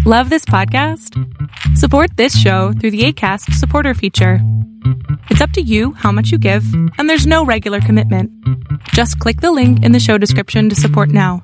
Love this podcast? Support this show through the Acast supporter feature. It's up to you how much you give, and there's no regular commitment. Just click the link in the show description to support now.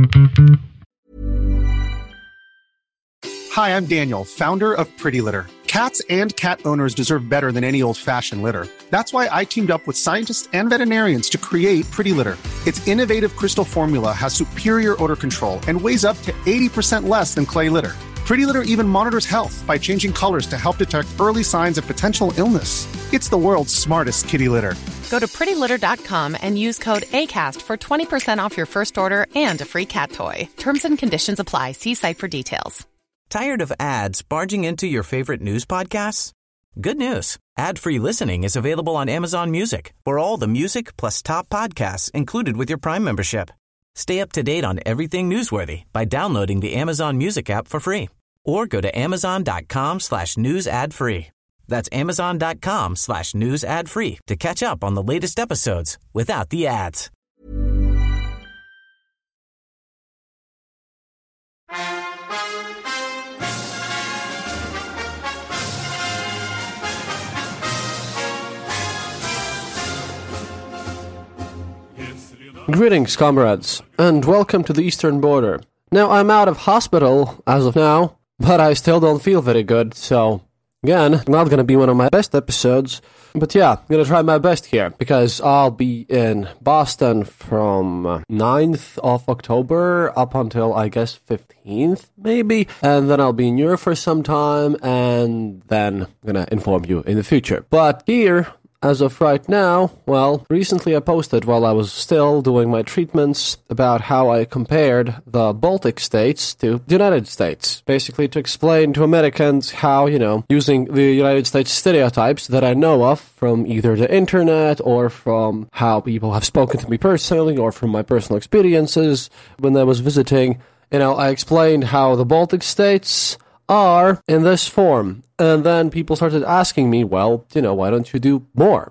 Hi, I'm Daniel, founder of Pretty Litter. Cats and cat owners deserve better than any old-fashioned litter. That's why I teamed up with scientists and veterinarians to create Pretty Litter. Its innovative crystal formula has superior odor control and weighs up to 80% less than clay litter. Pretty Litter even monitors health by changing colors to help detect early signs of potential illness. It's the world's smartest kitty litter. Go to prettylitter.com and use code ACAST for 20% off your first order and a free cat toy. Terms and conditions apply. See site for details. Tired of ads barging into your favorite news podcasts? Good news. Ad-free listening is available on Amazon Music for all the music plus top podcasts included with your Prime membership. Stay up to date on everything newsworthy by downloading the Amazon Music app for free or go to amazon.com/news ad free. That's amazon.com/news ad free to catch up on the latest episodes without the ads. Greetings, comrades, and welcome to the Eastern Border. Now, I'm out of hospital as of now, but I still don't feel very good, so, again, not gonna be one of my best episodes, but yeah, I'm gonna try my best here, because I'll be in Boston from 9th of October up until, I guess, 15th, maybe, and then I'll be in Europe for some time, and then I'm gonna inform you in the future. But here, as of right now, well, recently I posted while I was still doing my treatments about how I compared the Baltic states to the United States. Basically to explain to Americans how, using the United States stereotypes that I know of from either the internet or from how people have spoken to me personally or from my personal experiences when I was visiting, I explained how the Baltic states are in this form. And then people started asking me, well, why don't you do more?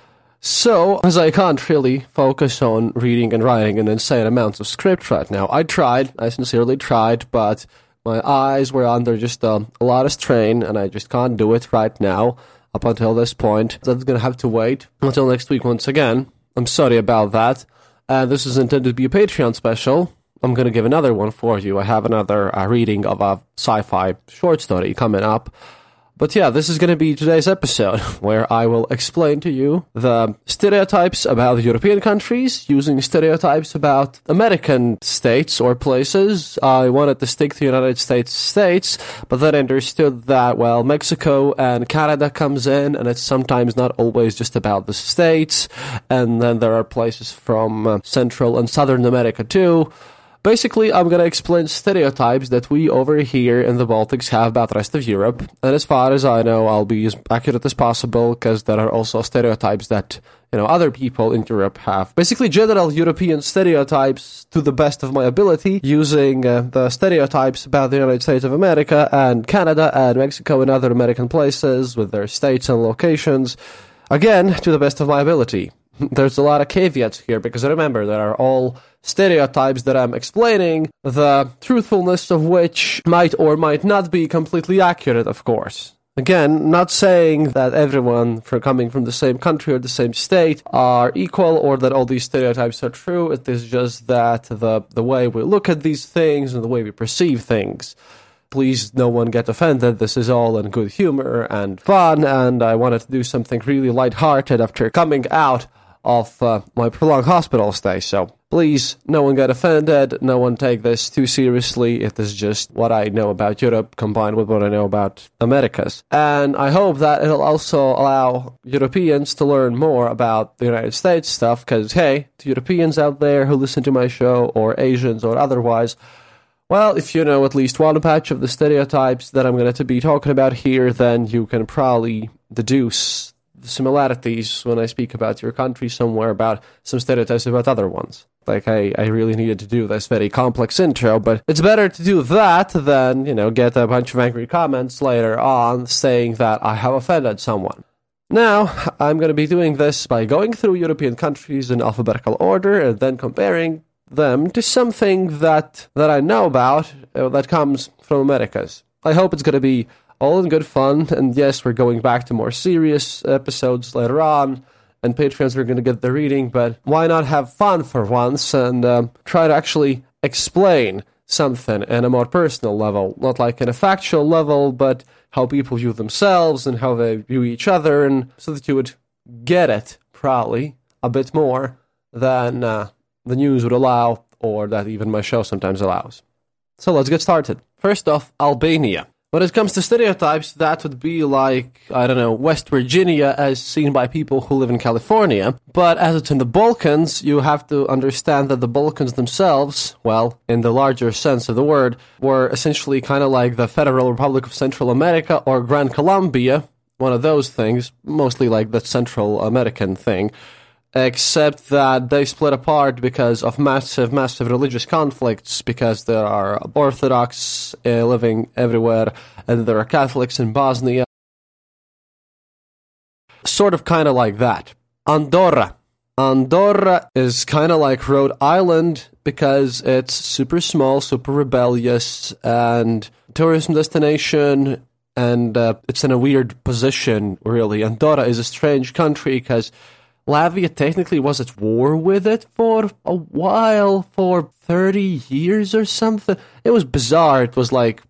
So, as I can't really focus on reading and writing an insane amounts of script right now, I sincerely tried, but my eyes were under just a lot of strain, and I just can't do it right now, up until this point. That's gonna have to wait until next week once again. I'm sorry about that. This is intended to be a Patreon special. I'm going to give another one for you. I have another reading of a sci-fi short story coming up. But yeah, this is going to be today's episode, where I will explain to you the stereotypes about the European countries, using stereotypes about American states or places. I wanted to stick to United States, but then I understood that, well, Mexico and Canada comes in, and it's sometimes not always just about the states, and then there are places from Central and Southern America too. Basically, I'm going to explain stereotypes that we over here in the Baltics have about the rest of Europe. And as far as I know, I'll be as accurate as possible, because there are also stereotypes that, other people in Europe have. Basically, general European stereotypes to the best of my ability, using the stereotypes about the United States of America and Canada and Mexico and other American places with their states and locations. Again, to the best of my ability. There's a lot of caveats here, because remember, there are all stereotypes that I'm explaining, the truthfulness of which might or might not be completely accurate, of course. Again, not saying that everyone coming from the same country or the same state are equal, or that all these stereotypes are true. It is just that the way we look at these things and the way we perceive things. Please, no one get offended. This is all in good humor and fun, and I wanted to do something really lighthearted after coming out of my prolonged hospital stay. So please, no one get offended. No one take this too seriously. It is just what I know about Europe combined with what I know about Americas. And I hope that it'll also allow Europeans to learn more about the United States stuff, because, hey, to Europeans out there who listen to my show, or Asians or otherwise, well, if you know at least one patch of the stereotypes that I'm going to be talking about here, then you can probably deduce the similarities when I speak about your country somewhere about some stereotypes about other ones. Like, I really needed to do this very complex intro, but it's better to do that than, get a bunch of angry comments later on saying that I have offended someone. Now, I'm going to be doing this by going through European countries in alphabetical order and then comparing them to something that I know about that comes from Americas. I hope it's going to be all in good fun, and yes, we're going back to more serious episodes later on, and Patreons are going to get the reading, but why not have fun for once and try to actually explain something in a more personal level, not like in a factual level, but how people view themselves and how they view each other, and so that you would get it, probably, a bit more than the news would allow, or that even my show sometimes allows. So let's get started. First off, Albania. When it comes to stereotypes, that would be like, I don't know, West Virginia as seen by people who live in California. But as it's in the Balkans, you have to understand that the Balkans themselves, well, in the larger sense of the word, were essentially kind of like the Federal Republic of Central America or Gran Colombia, one of those things, mostly like the Central American thing. Except that they split apart because of massive religious conflicts, because there are Orthodox living everywhere, and there are Catholics in Bosnia. Sort of kind of like that. Andorra. Andorra is kind of like Rhode Island because it's super small, super rebellious, and tourism destination, and it's in a weird position, really. Andorra is a strange country because Latvia technically was at war with it for a while, for 30 years or something. It was bizarre. It was like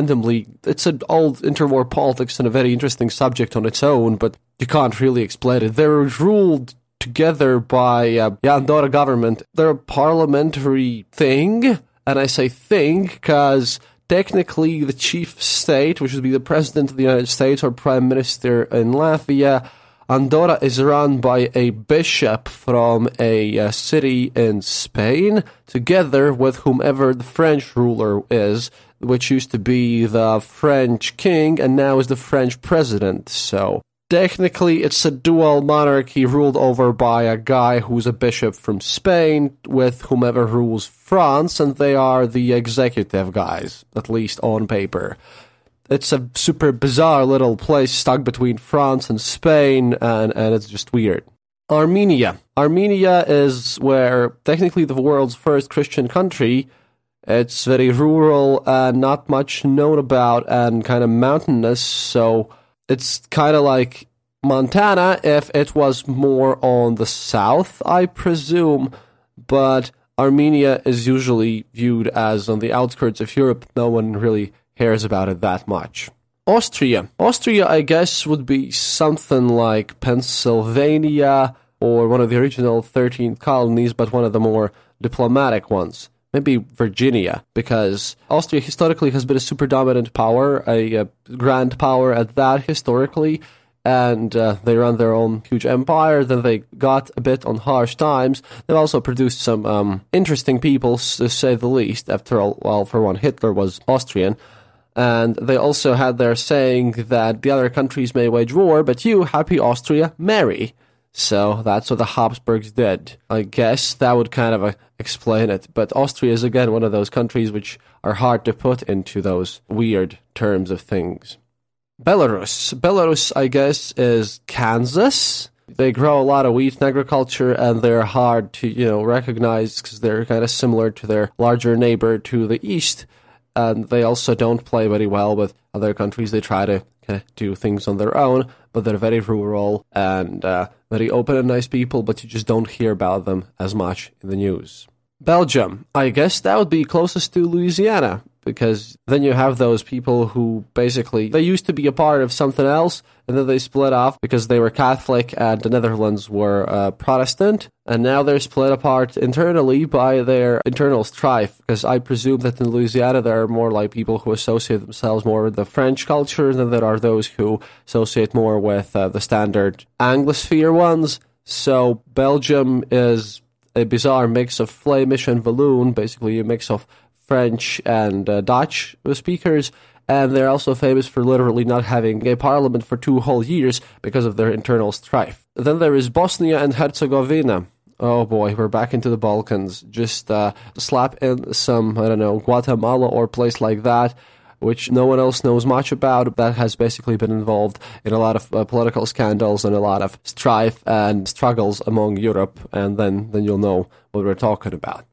it's an old interwar politics and a very interesting subject on its own, but you can't really explain it. They were ruled together by the Andorra government. They're a parliamentary thing, and I say thing because technically the chief of state, which would be the president of the United States or prime minister in Latvia, Andorra is run by a bishop from a city in Spain, together with whomever the French ruler is, which used to be the French king and now is the French president. So technically it's a dual monarchy ruled over by a guy who's a bishop from Spain with whomever rules France, and they are the executive guys, at least on paper. It's a super bizarre little place stuck between France and Spain, and it's just weird. Armenia. Armenia is where, technically the world's first Christian country. It's very rural and not much known about and kind of mountainous, so it's kind of like Montana if it was more on the south, I presume, but Armenia is usually viewed as on the outskirts of Europe. No one really cares about it that much. Austria. Austria, I guess, would be something like Pennsylvania or one of the original 13 colonies, but one of the more diplomatic ones. Maybe Virginia, because Austria historically has been a super dominant power, a grand power at that historically, and they run their own huge empire. Then they got a bit on harsh times. They've also produced some interesting people, to say the least. After all, well, for one, Hitler was Austrian. And they also had their saying that the other countries may wage war, but you, happy Austria, marry. So that's what the Habsburgs did. I guess that would kind of explain it. But Austria is, again, one of those countries which are hard to put into those weird terms of things. Belarus. Belarus, I guess, is Kansas. They grow a lot of wheat in agriculture, and they're hard to, recognize because they're kind of similar to their larger neighbor to the east. And they also don't play very well with other countries. They try to kind of do things on their own, but they're very rural and very open and nice people, but you just don't hear about them as much in the news. Belgium. I guess that would be closest to Louisiana, because then you have those people who basically, they used to be a part of something else, and then they split off because they were Catholic and the Netherlands were Protestant, and now they're split apart internally by their internal strife, because I presume that in Louisiana there are more like people who associate themselves more with the French culture than there are those who associate more with the standard Anglosphere ones. So Belgium is a bizarre mix of Flemish and Walloon, basically a mix of French and Dutch speakers, and they're also famous for literally not having a parliament for 2 whole years because of their internal strife. Then there is Bosnia and Herzegovina. Oh boy, we're back into the Balkans. Just slap in some, Guatemala or place like that, which no one else knows much about, that has basically been involved in a lot of political scandals and a lot of strife and struggles among Europe, and then you'll know what we're talking about.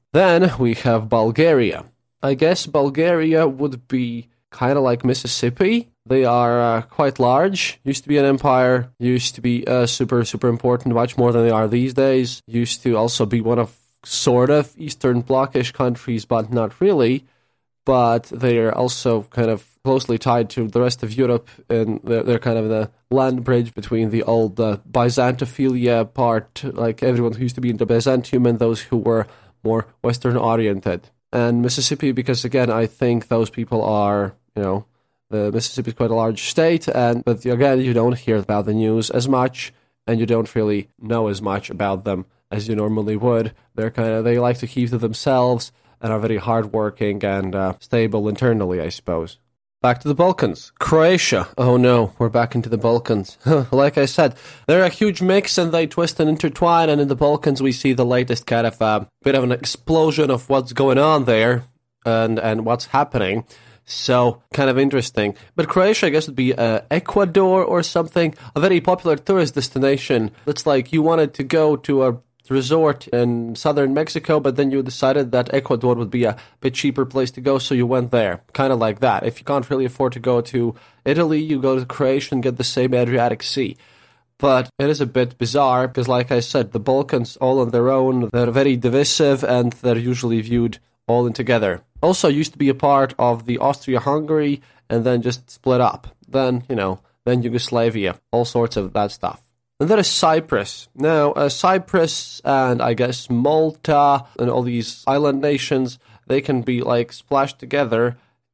Then we have Bulgaria. I guess Bulgaria would be kind of like Mississippi. They are quite large. Used to be an empire. Used to be super, super important, much more than they are these days. Used to also be one of sort of Eastern Blocish countries, but not really. But they are also kind of closely tied to the rest of Europe, and they're kind of the land bridge between the old Byzantophilia part, like everyone who used to be into Byzantium, and those who were more Western-oriented. And Mississippi, because again, I think those people are, the Mississippi is quite a large state, but again, you don't hear about the news as much, and you don't really know as much about them as you normally would. They like to keep to themselves, and are very hardworking and stable internally, I suppose. Back to the Balkans. Croatia. Oh no, we're back into the Balkans. Like I said, they're a huge mix and they twist and intertwine, and in the Balkans we see the latest kind of bit of an explosion of what's going on there and what's happening. So, kind of interesting. But Croatia, I guess, would be Ecuador or something. A very popular tourist destination. It's like you wanted to go to a resort in southern Mexico, but then you decided that Ecuador would be a bit cheaper place to go, so you went there. Kind of like that. If you can't really afford to go to Italy, you go to Croatia and get the same Adriatic Sea. But it is a bit bizarre, because like I said, the Balkans all on their own, they're very divisive, and they're usually viewed all in together. Also used to be a part of the Austria-Hungary, and then just split up. Then Yugoslavia, all sorts of that stuff. And there is Cyprus. Now, Cyprus and I guess Malta and all these island nations, they can be like splashed together,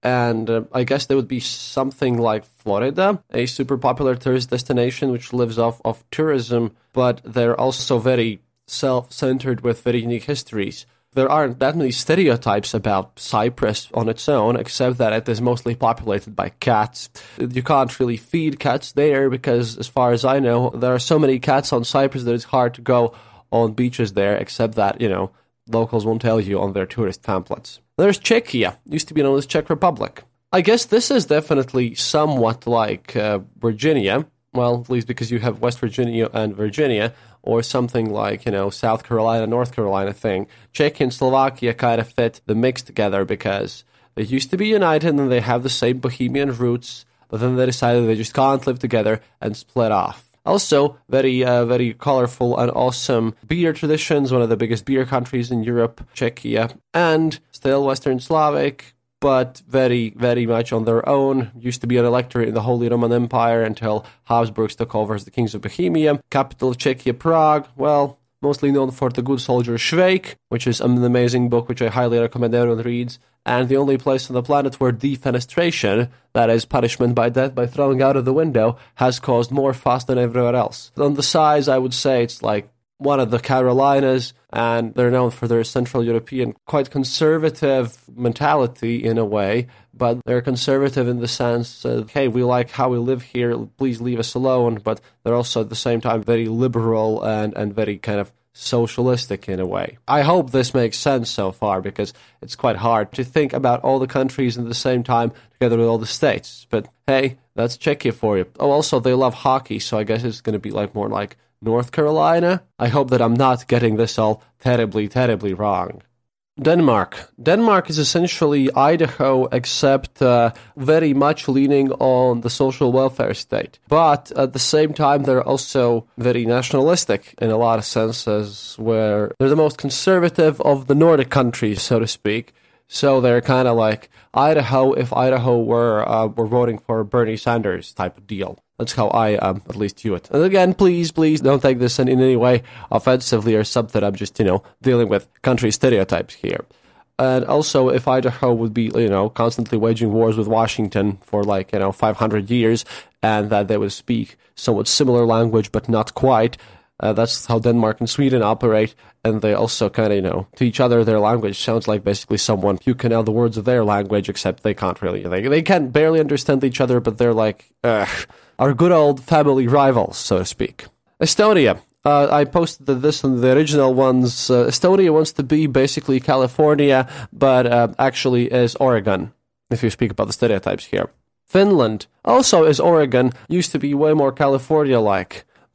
and I guess there would be something like Florida, a super popular tourist destination which lives off of tourism, but they're also very self-centered with very unique histories. There aren't that many stereotypes about Cyprus on its own, except that it is mostly populated by cats. You can't really feed cats there because, as far as I know, there are so many cats on Cyprus that it's hard to go on beaches there, except that, locals won't tell you on their tourist pamphlets. There's Czechia, used to be known as Czech Republic. I guess this is definitely somewhat like Virginia, well, at least because you have West Virginia and Virginia, or something like, South Carolina, North Carolina thing. Czechia and Slovakia kind of fit the mix together because they used to be united and they have the same Bohemian roots, but then they decided they just can't live together and split off. Also, very, very colorful and awesome beer traditions, one of the biggest beer countries in Europe, Czechia, and still Western Slavic, but very, very much on their own. Used to be an electorate in the Holy Roman Empire until Habsburgs took over as the kings of Bohemia. Capital of Czechia, Prague. Well, mostly known for The Good Soldier Švejk, which is an amazing book which I highly recommend everyone reads. And the only place on the planet where defenestration, that is punishment by death by throwing out of the window, has caused more fuss than everywhere else. On the size, I would say it's like one of the Carolinas, and they're known for their Central European, quite conservative mentality in a way, but they're conservative in the sense that, hey, we like how we live here, please leave us alone, but they're also at the same time very liberal and very kind of socialistic in a way. I hope this makes sense so far, because it's quite hard to think about all the countries at the same time together with all the states, but hey, that's Czechia for you. Oh, also, they love hockey, so I guess it's going to be more like North Carolina? I hope that I'm not getting this all terribly, terribly wrong. Denmark. Denmark is essentially Idaho, except very much leaning on the social welfare state. But at the same time, they're also very nationalistic in a lot of senses, where they're the most conservative of the Nordic countries, so to speak. So they're kind of like Idaho if Idaho were voting for Bernie Sanders type of deal. That's how I at least view it. And again, please don't take this in any way offensively or something. I'm just, dealing with country stereotypes here. And also, if Idaho would be, constantly waging wars with Washington for 500 years, and that they would speak somewhat similar language, but not quite, that's how Denmark and Sweden operate, and they also kind of, to each other, their language sounds like basically someone who can know the words of their language, except they can't really. They can barely understand each other, but they're like, our good old family rivals, so to speak. Estonia. I posted this on the original ones. Estonia wants to be basically California, but actually is Oregon, if you speak about the stereotypes here. Finland also is Oregon, used to be way more California-like,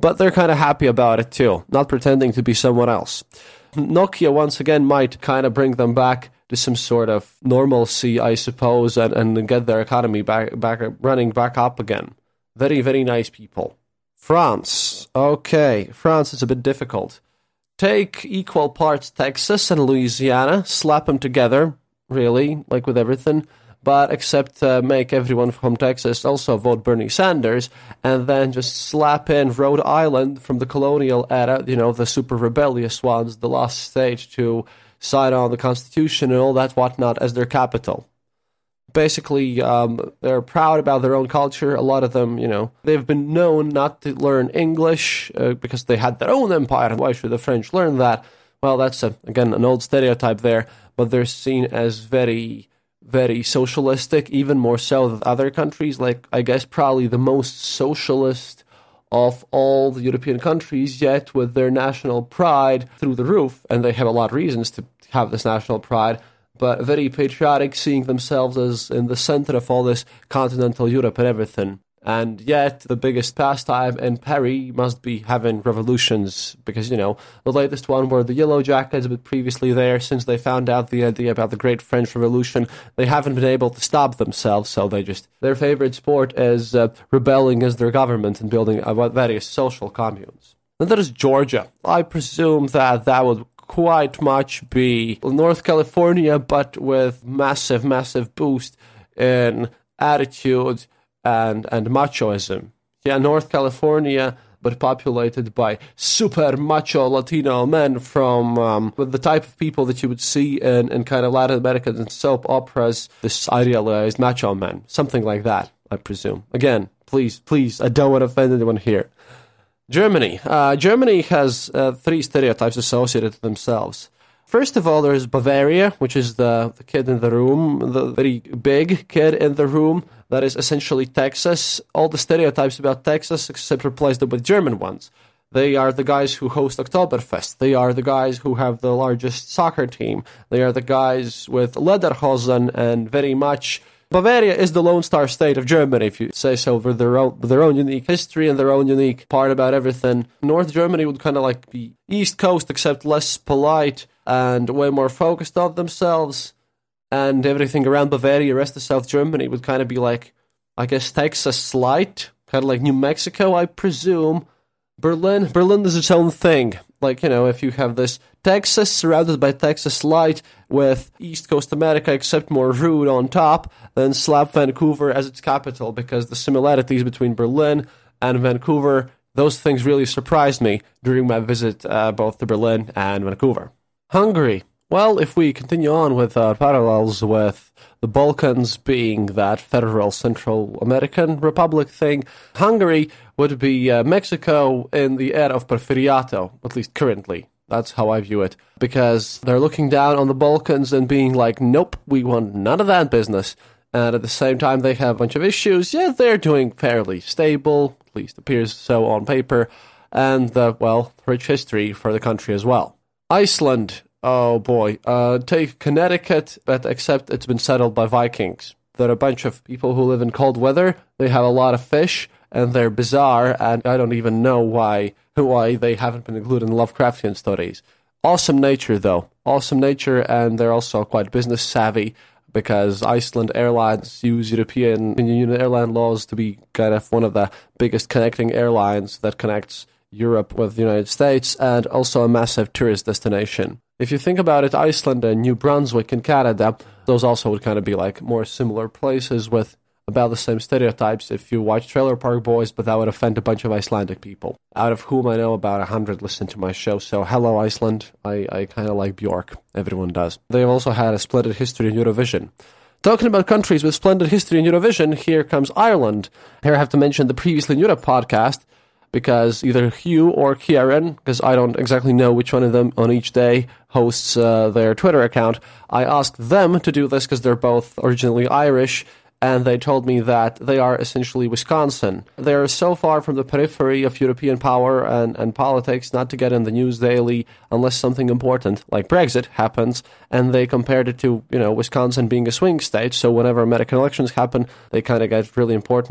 but they're kind of happy about it too, not pretending to be someone else. Nokia, once again, might kind of bring them back to some sort of normalcy, I suppose, and get their economy back running back up again. Very, very nice people. France. Okay, France is a bit difficult. Take equal parts Texas and Louisiana, slap them together, really, like with everything, but except make everyone from Texas also vote Bernie Sanders, and then just slap in Rhode Island from the colonial era, the super rebellious ones, the last state to sign on the Constitution and all that whatnot as their capital. Basically, they're proud about their own culture. A lot of them, they've been known not to learn English because they had their own empire. Why should the French learn that? Well, that's, again, an old stereotype there, but they're seen as very, very socialistic, even more so than other countries. Like, I guess probably the most socialist of all the European countries, yet with their national pride through the roof, and they have a lot of reasons to have this national pride, but very patriotic, seeing themselves as in the center of all this continental Europe and everything. And yet, the biggest pastime in Paris must be having revolutions, because, the latest one were the Yellow Jackets, but previously there, since they found out the idea about the Great French Revolution, they haven't been able to stop themselves, so their favorite sport is rebelling against their government and building various social communes. Then there is Georgia. I presume that would quite much be North California, but with massive, massive boost in attitude and machoism. Yeah, North California, but populated by super macho Latino men from with the type of people that you would see in kind of Latin American and soap operas, this idealized macho men, something like that, I presume. Again, please, I don't want to offend anyone here. Germany. Germany has 3 stereotypes associated to themselves. First of all, there's Bavaria, which is the kid in the room, the very big kid in the room, that is essentially Texas. All the stereotypes about Texas, except replace them with German ones. They are the guys who host Oktoberfest. They are the guys who have the largest soccer team. They are the guys with Lederhosen and very much... Bavaria is the Lone Star State of Germany, if you say so, with their own unique history and their own unique part about everything. North Germany would kind of like be East Coast, except less polite and way more focused on themselves. And everything around Bavaria, rest of South Germany, would kind of be like, I guess, Texas light, kind of like New Mexico, I presume. Berlin is its own thing. Like, if you have this Texas surrounded by Texas light with East Coast America, except more rude on top, then slap Vancouver as its capital, because the similarities between Berlin and Vancouver, those things really surprised me during my visit both to Berlin and Vancouver. Hungary. Well, if we continue on with parallels with the Balkans being that federal Central American Republic thing, Hungary would be Mexico in the era of Porfiriato, at least currently. That's how I view it. Because they're looking down on the Balkans and being like, nope, we want none of that business. And at the same time, they have a bunch of issues. Yeah, they're doing fairly stable, at least appears so on paper, and, rich history for the country as well. Iceland. Oh boy, take Connecticut, but except it's been settled by Vikings. There are a bunch of people who live in cold weather, they have a lot of fish, and they're bizarre, and I don't even know why they haven't been included in Lovecraftian stories. Awesome nature, though. Awesome nature, and they're also quite business savvy, because Iceland Airlines use European Union airline laws to be kind of one of the biggest connecting airlines that connects Europe with the United States, and also a massive tourist destination. If you think about it, Iceland and New Brunswick in Canada, those also would kind of be like more similar places with about the same stereotypes if you watch Trailer Park Boys, but that would offend a bunch of Icelandic people, out of whom I know about 100 listen to my show. So hello, Iceland. I kind of like Bjork. Everyone does. They've also had a splendid history in Eurovision. Talking about countries with splendid history in Eurovision, here comes Ireland. Here I have to mention the Previously in Europe podcast, because either Hugh or Kieran, because I don't exactly know which one of them on each day hosts their Twitter account, I asked them to do this because they're both originally Irish, and they told me that they are essentially Wisconsin. They're so far from the periphery of European power and politics not to get in the news daily unless something important, like Brexit, happens, and they compared it to, Wisconsin being a swing state, so whenever American elections happen, they kind of get really important.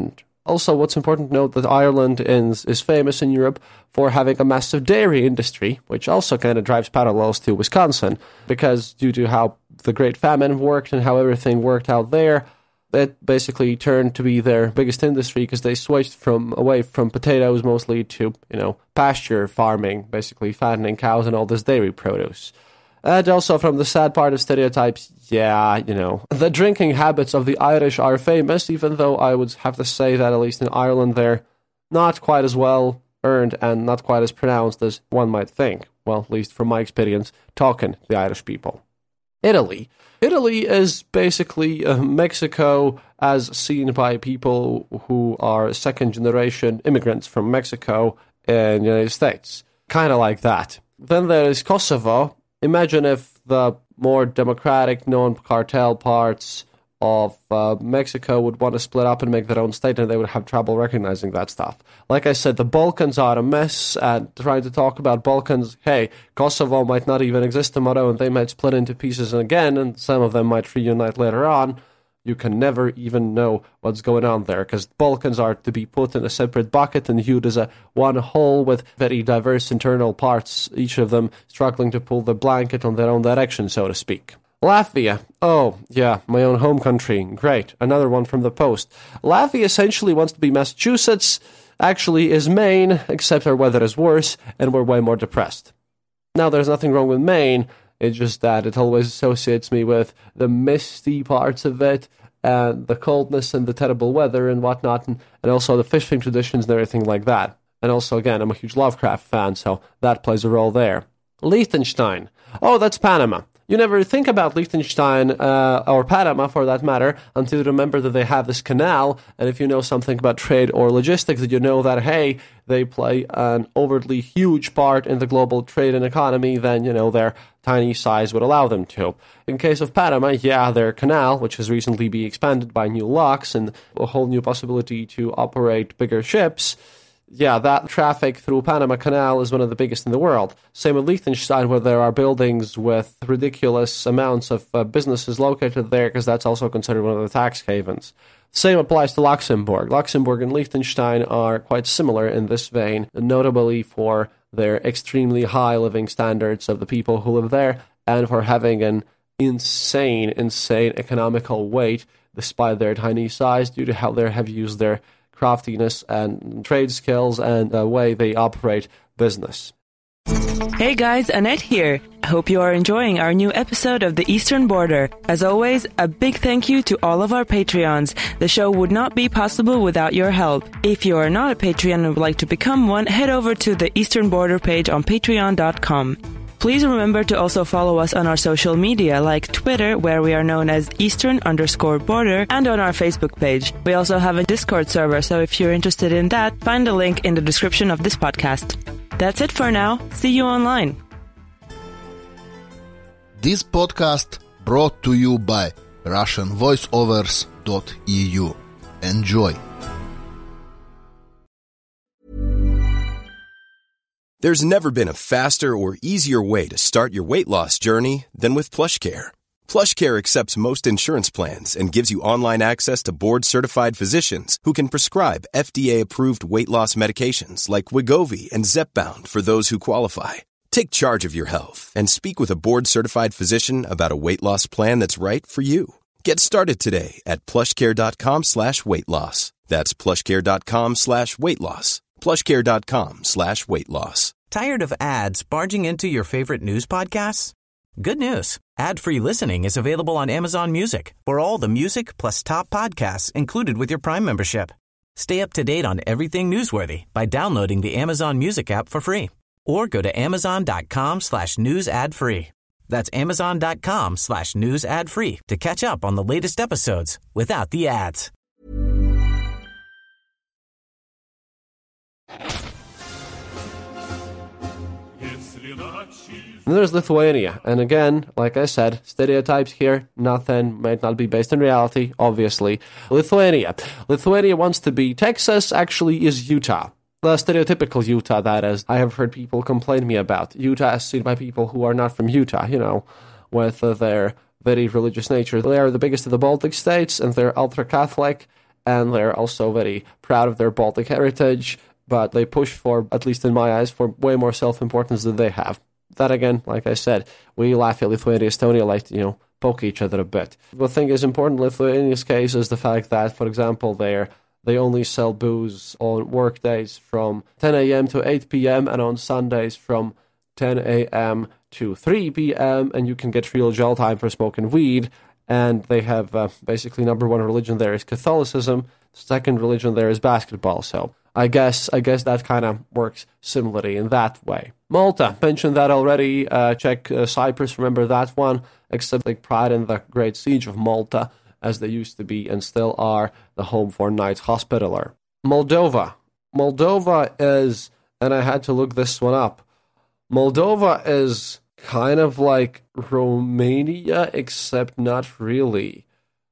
Also, what's important to note that Ireland is famous in Europe for having a massive dairy industry, which also kind of drives parallels to Wisconsin, because due to how the Great Famine worked and how everything worked out there, it basically turned to be their biggest industry because they switched away from potatoes mostly to, pasture farming, basically fattening cows and all this dairy produce. And also from the sad part of stereotypes, the drinking habits of the Irish are famous, even though I would have to say that at least in Ireland they're not quite as well earned and not quite as pronounced as one might think. Well, at least from my experience talking to the Irish people. Italy is basically Mexico as seen by people who are second-generation immigrants from Mexico in the United States. Kind of like that. Then there is Kosovo. Imagine if the more democratic, non-cartel parts of Mexico would want to split up and make their own state, and they would have trouble recognizing that stuff. Like I said, the Balkans are a mess, and trying to talk about Balkans, hey, Kosovo might not even exist tomorrow, and they might split into pieces again, and some of them might reunite later on. You can never even know what's going on there, because Balkans are to be put in a separate bucket and viewed as one whole with very diverse internal parts, each of them struggling to pull the blanket on their own direction, so to speak. Latvia. Oh, yeah, my own home country. Great. Another one from the Post. Latvia essentially wants to be Massachusetts, actually is Maine, except our weather is worse, and we're way more depressed. Now, there's nothing wrong with Maine, it's just that it always associates me with the misty parts of it, and the coldness and the terrible weather and whatnot, and also the fishing traditions and everything like that. And also, again, I'm a huge Lovecraft fan, so that plays a role there. Liechtenstein. Oh, that's Panama. You never think about Liechtenstein, or Panama for that matter, until you remember that they have this canal, and if you know something about trade or logistics, that you know that, hey, they play an overtly huge part in the global trade and economy, then, their tiny size would allow them to. In case of Panama, their canal, which has recently been expanded by new locks and a whole new possibility to operate bigger ships, that traffic through Panama Canal is one of the biggest in the world. Same with Liechtenstein, where there are buildings with ridiculous amounts of businesses located there, because that's also considered one of the tax havens. Same applies to Luxembourg. Luxembourg and Liechtenstein are quite similar in this vein, notably for their extremely high living standards of the people who live there, and for having an insane economical weight, despite their tiny size, due to how they have used their craftiness and trade skills and the way they operate business. Hey guys, Annette here. I hope you are enjoying our new episode of The Eastern Border. As always, a big thank you to all of our Patreons. The show would not be possible without your help. If you are not a Patreon and would like to become one, head over to the Eastern Border page on patreon.com. Please remember to also follow us on our social media, like Twitter, where we are known as Eastern_Border, and on our Facebook page. We also have a Discord server, so if you're interested in that, find the link in the description of this podcast. That's it for now. See you online. This podcast brought to you by RussianVoiceovers.eu. Enjoy. There's never been a faster or easier way to start your weight loss journey than with PlushCare. PlushCare accepts most insurance plans and gives you online access to board-certified physicians who can prescribe FDA-approved weight loss medications like Wegovy and Zepbound for those who qualify. Take charge of your health and speak with a board-certified physician about a weight loss plan that's right for you. Get started today at plushcare.com/weight-loss. That's plushcare.com/weight-loss. plushcare.com/weight-loss. Tired of ads barging into your favorite news podcasts? Good news. Ad-free listening is available on Amazon Music for all the music plus top podcasts included with your Prime membership. Stay up to date on everything newsworthy by downloading the Amazon Music app for free or go to amazon.com/news ad free. That's amazon.com/news ad free to catch up on the latest episodes without the ads. And there's Lithuania, and again, like I said, stereotypes here, nothing, might not be based in reality, obviously. Lithuania wants to be Texas, actually is Utah. The stereotypical Utah, that is, I have heard people complain me about. Utah is seen by people who are not from Utah, with their very religious nature. They are the biggest of the Baltic states, and they're ultra-Catholic, and they're also very proud of their Baltic heritage, but they push for, at least in my eyes, for way more self-importance than they have. That again, like I said, we laugh at Lithuania, Estonia, like, poke each other a bit. The thing is important in Lithuania's case is the fact that, for example, they only sell booze on work days from 10 a.m. to 8 p.m. and on Sundays from 10 a.m. to 3 p.m. and you can get real jail time for smoking weed. And they have basically number one religion there is Catholicism. Second religion there is basketball. So I guess that kind of works similarly in that way. Malta, mentioned that already. Czech Cyprus, remember that one. Except take pride in the Great Siege of Malta, as they used to be and still are the home for Knights Hospitaller. Moldova. Moldova is, and I had to look this one up, Moldova is kind of like Romania, except not really.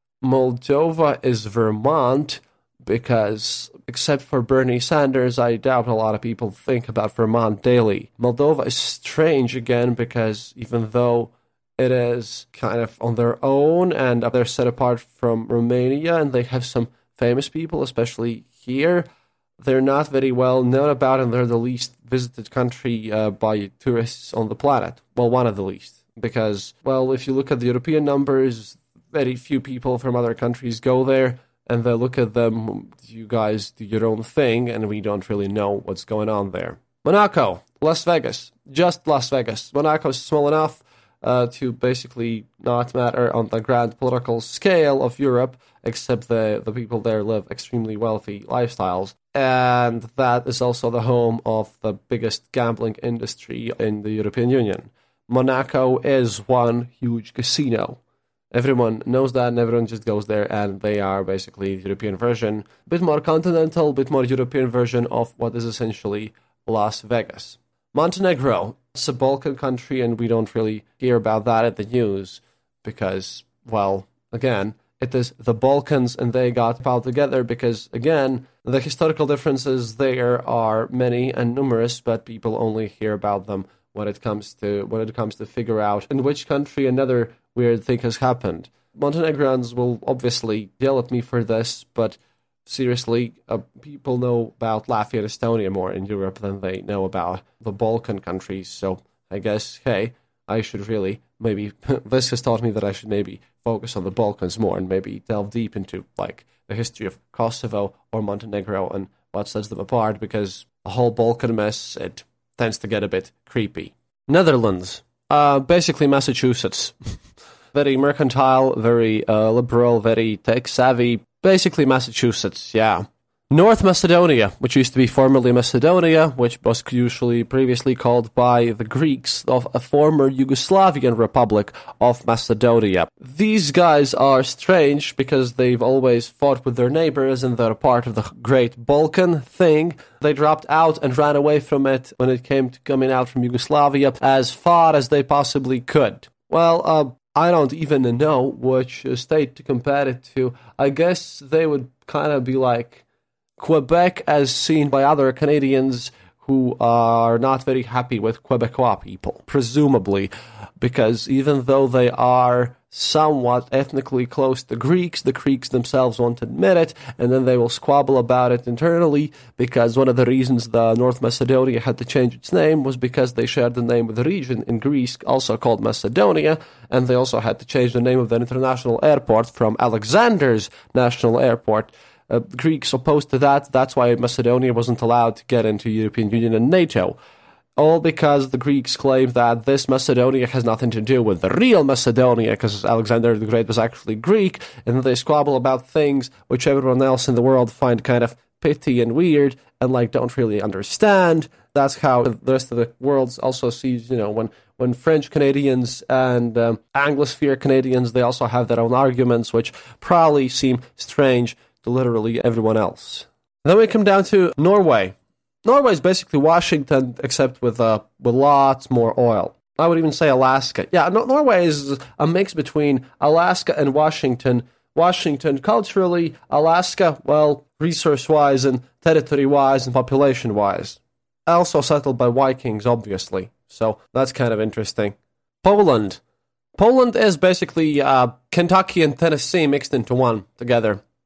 Moldova is Vermont, because, except for Bernie Sanders, I doubt a lot of people think about Vermont daily. Moldova is strange again, because even though it is kind of on their own, and they're set apart from Romania, and they have some famous people, especially here, they're not very well known about, and they're the least visited country by tourists on the planet. Well, one of the least. Because, well, if you look at the European numbers, very few people from other countries go there, and they look at them, you guys do your own thing, and we don't really know what's going on there. Monaco, Las Vegas, just Las Vegas. Monaco is small enough to basically not matter on the grand political scale of Europe, except the people there live extremely wealthy lifestyles. And that is also the home of the biggest gambling industry in the European Union. Monaco is one huge casino. Everyone knows that, and everyone just goes there, and they are basically the European version, a bit more continental, a bit more European version of what is essentially Las Vegas. Montenegro, it's a Balkan country, and we don't really hear about that in the news because, well, again, it is the Balkans, and they got piled together because, again, the historical differences there are many and numerous, but people only hear about them when it comes to figure out in which country another weird thing has happened. Montenegrins will obviously yell at me for this, but seriously, people know about Latvia and Estonia more in Europe than they know about the Balkan countries, so I guess, hey, I should really maybe, this has taught me that I should maybe focus on the Balkans more and maybe delve deep into, like, the history of Kosovo or Montenegro and what sets them apart, because the whole Balkan mess, it tends to get a bit creepy. Netherlands, basically Massachusetts. Very mercantile, very liberal, very tech-savvy. Basically Massachusetts, yeah. North Macedonia, which used to be formerly Macedonia, which was usually previously called by the Greeks of a former Yugoslavian Republic of Macedonia. These guys are strange because they've always fought with their neighbors and they're part of the Great Balkan thing. They dropped out and ran away from it when it came to coming out from Yugoslavia as far as they possibly could. Well, I don't even know which state to compare it to. I guess they would kind of be like Quebec as seen by other Canadians who are not very happy with Quebecois people, presumably, because even though they are somewhat ethnically close to Greeks, the Greeks themselves won't admit it, and then they will squabble about it internally, because one of the reasons the North Macedonia had to change its name was because they shared the name with the region in Greece, also called Macedonia, and they also had to change the name of the international airport from Alexander's National Airport. Greeks opposed to that. That's why Macedonia wasn't allowed to get into European Union and NATO. All because the Greeks claimed that this Macedonia has nothing to do with the real Macedonia, because Alexander the Great was actually Greek, and they squabble about things which everyone else in the world find kind of petty and weird, and like don't really understand. That's how the rest of the world also sees, when French Canadians and Anglosphere Canadians, they also have their own arguments, which probably seem strange to literally everyone else. Then we come down to Norway. Norway is basically Washington, except with lots more oil. I would even say Alaska. Yeah, Norway is a mix between Alaska and Washington. Washington culturally, Alaska, well, resource-wise and territory-wise and population-wise. Also settled by Vikings, obviously. So that's kind of interesting. Poland. Poland is basically Kentucky and Tennessee mixed into one together.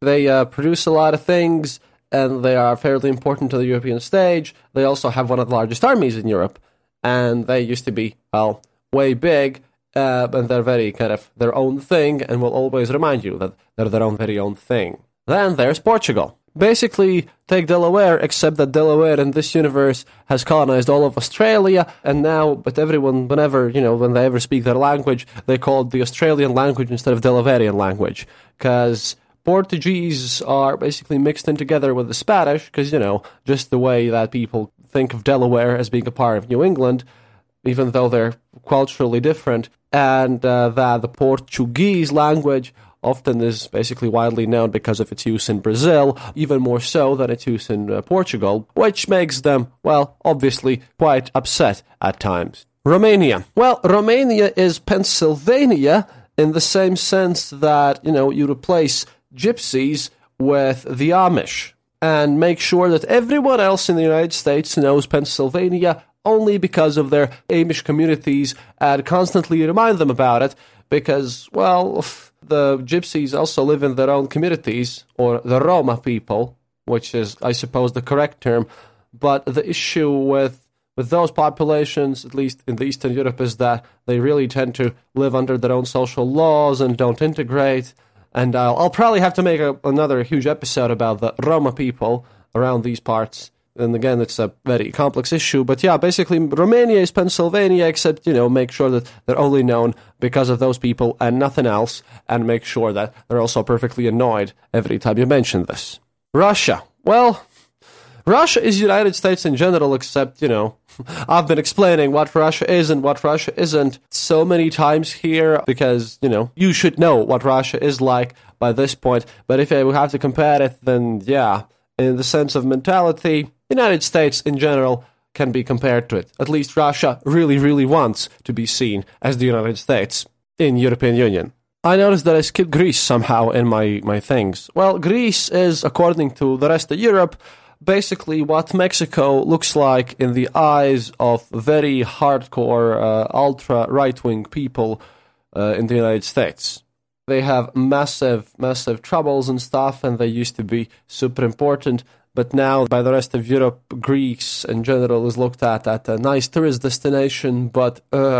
They produce a lot of things, and they are fairly important to the European stage. They also have one of the largest armies in Europe, and they used to be, well, way big, and they're very kind of their own thing, and will always remind you that they're their own very own thing. Then there's Portugal. Basically, take Delaware, except that Delaware in this universe has colonized all of Australia, and now, but everyone, whenever, when they ever speak their language, they call it the Australian language instead of Delawarean language, because Portuguese are basically mixed in together with the Spanish, because, just the way that people think of Delaware as being a part of New England, even though they're culturally different, and that the Portuguese language often is basically widely known because of its use in Brazil, even more so than its use in Portugal, which makes them, well, obviously quite upset at times. Romania. Well, Romania is Pennsylvania in the same sense that, you replace gypsies with the Amish and make sure that everyone else in the United States knows Pennsylvania only because of their Amish communities and constantly remind them about it because, well, the gypsies also live in their own communities, or the Roma people, which is, I suppose, the correct term. But the issue with those populations, at least in the Eastern Europe, is that they really tend to live under their own social laws and don't integrate. And I'll probably have to make another huge episode about the Roma people around these parts. And again, it's a very complex issue. But yeah, basically, Romania is Pennsylvania, except, make sure that they're only known because of those people and nothing else, and make sure that they're also perfectly annoyed every time you mention this. Russia. Well, Russia is United States in general, except, I've been explaining what Russia is and what Russia isn't so many times here because, you should know what Russia is like by this point. But if I have to compare it, then yeah, in the sense of mentality, United States in general can be compared to it. At least Russia really, really wants to be seen as the United States in European Union. I noticed that I skipped Greece somehow in my things. Well, Greece is, according to the rest of Europe, basically what Mexico looks like in the eyes of very hardcore, ultra-right-wing people in the United States. They have massive, massive troubles and stuff, and they used to be super important. But now, by the rest of Europe, Greece in general is looked at a nice tourist destination, but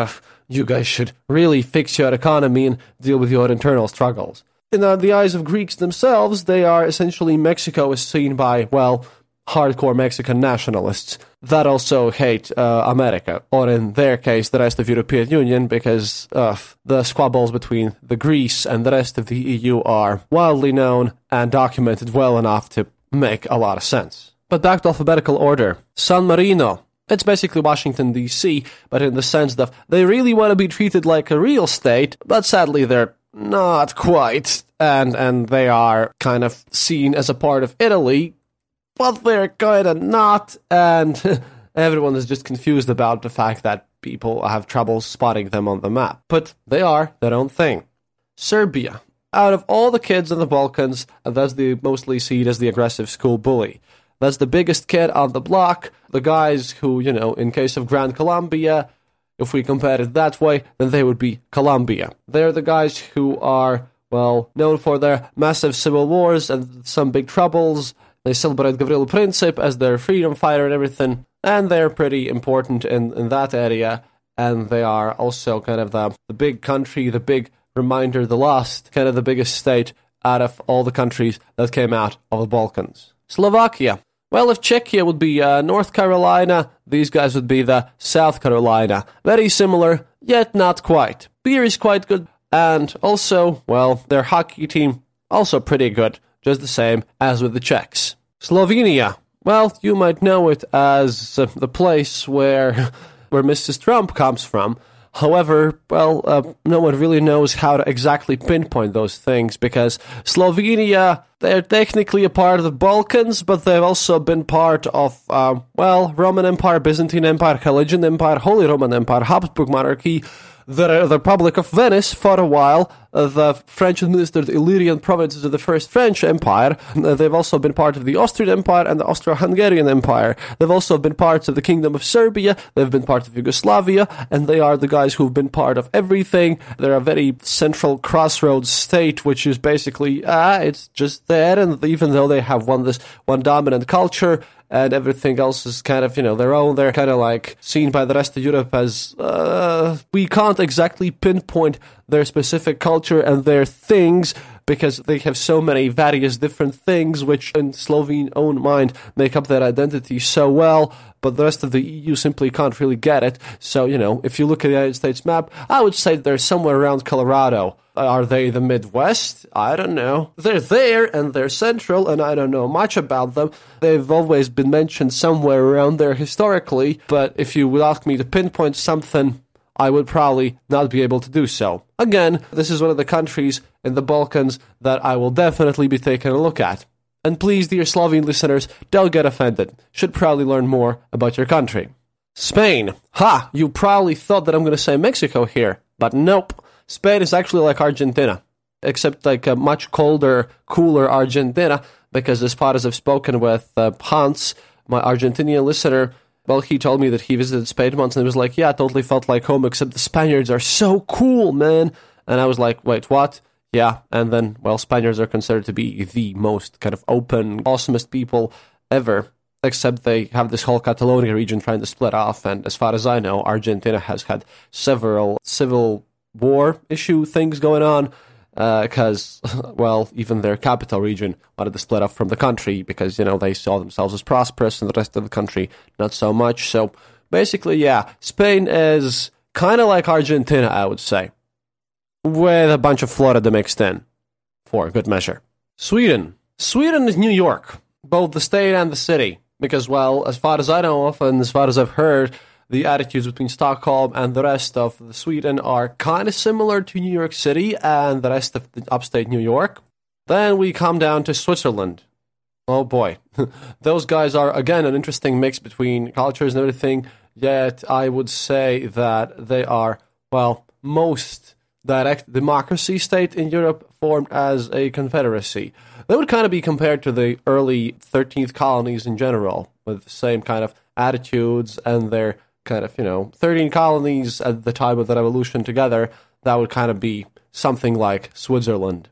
you guys should really fix your economy and deal with your internal struggles. In the eyes of Greeks themselves, they are essentially, Mexico is seen by, well, hardcore Mexican nationalists that also hate America, or in their case, the rest of European Union, because the squabbles between the Greece and the rest of the EU are widely known and documented well enough to make a lot of sense. But back to alphabetical order. San Marino. It's basically Washington, D.C., but in the sense that they really want to be treated like a real state, but sadly they're not quite, and they are kind of seen as a part of Italy, but they're kind of not, and everyone is just confused about the fact that people have trouble spotting them on the map. But they are their own thing. Serbia. Out of all the kids in the Balkans, that's the mostly seen as the aggressive school bully. That's the biggest kid on the block, the guys who, in case of Grand Colombia, if we compare it that way, then they would be Colombia. They're the guys who are, well, known for their massive civil wars and some big troubles. They celebrate Gavrilo Princip as their freedom fighter and everything, and they're pretty important in that area, and they are also kind of the big country, the big reminder, the last, kind of the biggest state out of all the countries that came out of the Balkans. Slovakia. Well, if Czechia would be North Carolina, these guys would be the South Carolina. Very similar, yet not quite. Beer is quite good, and also, well, their hockey team, also pretty good, just the same as with the Czechs. Slovenia. Well, you might know it as the place where Mrs. Trump comes from. However, well, no one really knows how to exactly pinpoint those things because Slovenia, they're technically a part of the Balkans, but they've also been part of, Roman Empire, Byzantine Empire, Carolingian Empire, Holy Roman Empire, Habsburg Monarchy, the Republic of Venice for a while. The French-administered Illyrian provinces of the First French Empire. They've also been part of the Austrian Empire and the Austro-Hungarian Empire. They've also been parts of the Kingdom of Serbia. They've been part of Yugoslavia, and they are the guys who've been part of everything. They're a very central crossroads state, which is basically, it's just there, and even though they have one dominant culture, and everything else is kind of, their own. They're kind of like seen by the rest of Europe as, we can't exactly pinpoint their specific culture and their things because they have so many various different things which in Slovene own mind make up their identity so well, but the rest of the EU simply can't really get it. So, if you look at the United States map, I would say they're somewhere around Colorado. Are they the Midwest? I don't know. They're there, and they're central, and I don't know much about them. They've always been mentioned somewhere around there historically, but if you would ask me to pinpoint something, I would probably not be able to do so. Again, this is one of the countries in the Balkans that I will definitely be taking a look at. And please, dear Slovene listeners, don't get offended. Should probably learn more about your country. Spain. Ha! You probably thought that I'm going to say Mexico here, but nope. Spain is actually like Argentina, except like a much colder, cooler Argentina, because as far as I've spoken with Hans, my Argentinian listener, well, he told me that he visited Spain once and he was like, yeah, I totally felt like home, except the Spaniards are so cool, man. And I was like, wait, what? Yeah, and then, well, Spaniards are considered to be the most kind of open, awesomest people ever, except they have this whole Catalonia region trying to split off, and as far as I know, Argentina has had several civil war issue things going on, because, well, even their capital region wanted to split off from the country because, they saw themselves as prosperous and the rest of the country not so much. So, basically, yeah, Spain is kind of like Argentina, I would say, with a bunch of Florida mixed in, for good measure. Sweden. Sweden is New York, both the state and the city, because, well, as far as I know of, and as far as I've heard, the attitudes between Stockholm and the rest of Sweden are kind of similar to New York City and the rest of the upstate New York. Then we come down to Switzerland. Oh boy. Those guys are, again, an interesting mix between cultures and everything, yet I would say that they are, well, most direct democracy state in Europe formed as a confederacy. They would kind of be compared to the early 13th colonies in general, with the same kind of attitudes and their kind of, 13 colonies at the time of the revolution together. That would kind of be something like Switzerland.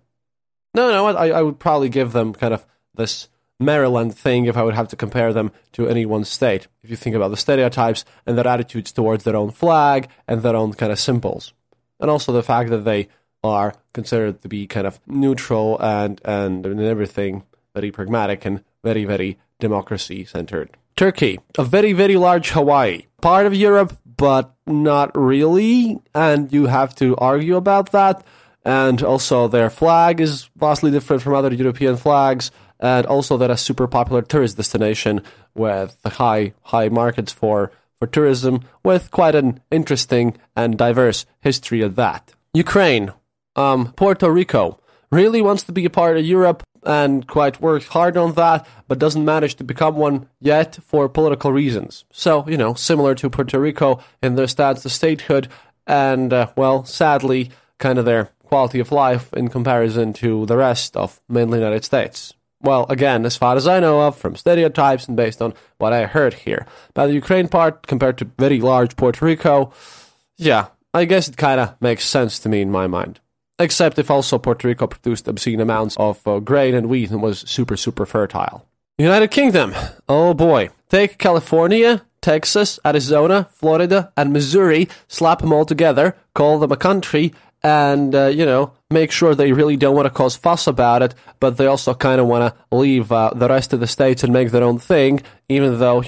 No, I would probably give them kind of this Maryland thing if I would have to compare them to any one state, if you think about the stereotypes and their attitudes towards their own flag and their own kind of symbols. And also the fact that they are considered to be kind of neutral and everything very pragmatic and very, very democracy-centered. Turkey, a very, very large Hawaii. Part of Europe, but not really, and you have to argue about that. And also their flag is vastly different from other European flags, and also they're a super popular tourist destination with high markets for tourism, with quite an interesting and diverse history of that. Ukraine, Puerto Rico, really wants to be a part of Europe and quite worked hard on that, but doesn't manage to become one yet for political reasons. So, similar to Puerto Rico in their stance to statehood, and, well, sadly, kind of their quality of life in comparison to the rest of mainly United States. Well, again, as far as I know of, from stereotypes and based on what I heard here. Now, the Ukraine part, compared to very large Puerto Rico, yeah, I guess it kind of makes sense to me in my mind. Except if also Puerto Rico produced obscene amounts of grain and wheat and was super, super fertile. United Kingdom. Oh boy. Take California, Texas, Arizona, Florida, and Missouri, slap them all together, call them a country, and, make sure they really don't want to cause fuss about it, but they also kind of want to leave the rest of the states and make their own thing, even though,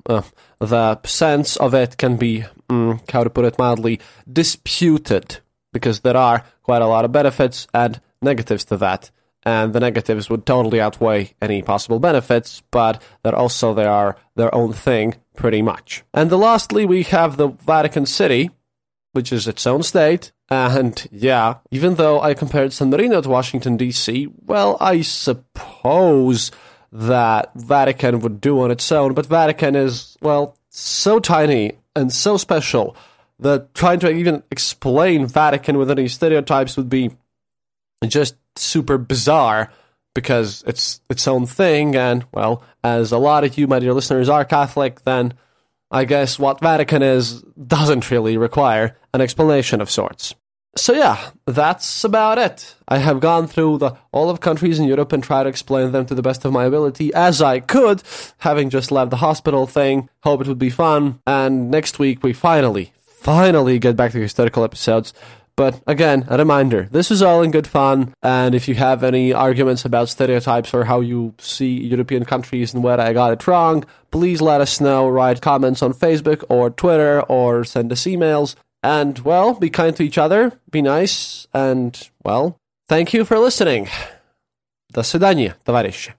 the sense of it can be, how to put it mildly, disputed, because there are quite a lot of benefits and negatives to that, and the negatives would totally outweigh any possible benefits, but they are their own thing, pretty much. And lastly, we have the Vatican City, which is its own state, and yeah, even though I compared San Marino to Washington, D.C., well, I suppose that Vatican would do on its own, but Vatican is, well, so tiny and so special that trying to even explain Vatican with any stereotypes would be just super bizarre, because it's its own thing, and, well, as a lot of you, my dear listeners, are Catholic, then I guess what Vatican is doesn't really require an explanation of sorts. So yeah, that's about it. I have gone through all of countries in Europe and tried to explain them to the best of my ability as I could, having just left the hospital thing. Hope it would be fun, and next week we finally get back to historical episodes. But again, a reminder, this is all in good fun, and if you have any arguments about stereotypes or how you see European countries and where I got it wrong, please let us know. Write comments on Facebook or Twitter or send us emails. And, well, be kind to each other, be nice, and, well, thank you for listening. До свидания, товарищи.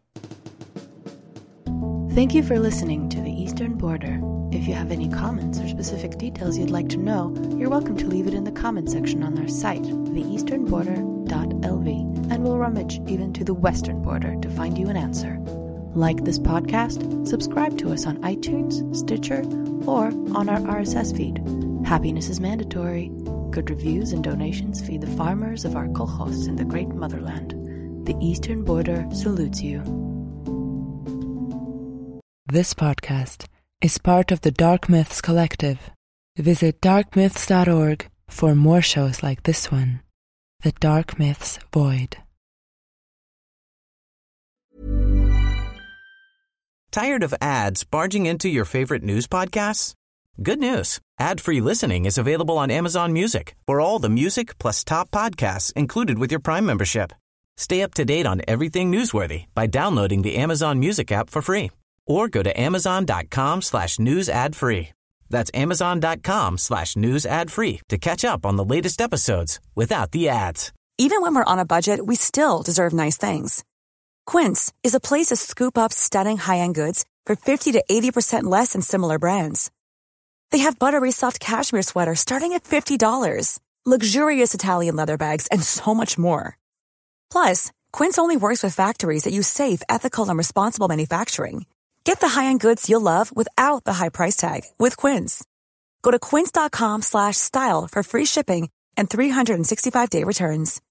Thank you for listening to The Eastern Border. If you have any comments or specific details you'd like to know, you're welcome to leave it in the comment section on our site, theeasternborder.lv, and we'll rummage even to the western border to find you an answer. Like this podcast, subscribe to us on iTunes, Stitcher, or on our RSS feed. Happiness is mandatory. Good reviews and donations feed the farmers of our kolkhozs in the great motherland. The Eastern Border salutes you. This podcast is part of the Dark Myths Collective. Visit darkmyths.org for more shows like this one, The Dark Myths Void. Tired of ads barging into your favorite news podcasts? Good news. Ad-free listening is available on Amazon Music for all the music plus top podcasts included with your Prime membership. Stay up to date on everything newsworthy by downloading the Amazon Music app for free. Or go to amazon.com/news ad free. That's amazon.com/news ad free to catch up on the latest episodes without the ads. Even when we're on a budget, we still deserve nice things. Quince is a place to scoop up stunning high-end goods for 50 to 80% less than similar brands. They have buttery soft cashmere sweaters starting at $50, luxurious Italian leather bags, and so much more. Plus, Quince only works with factories that use safe, ethical, and responsible manufacturing. Get the high-end goods you'll love without the high price tag with Quince. Go to quince.com/style for free shipping and 365-day returns.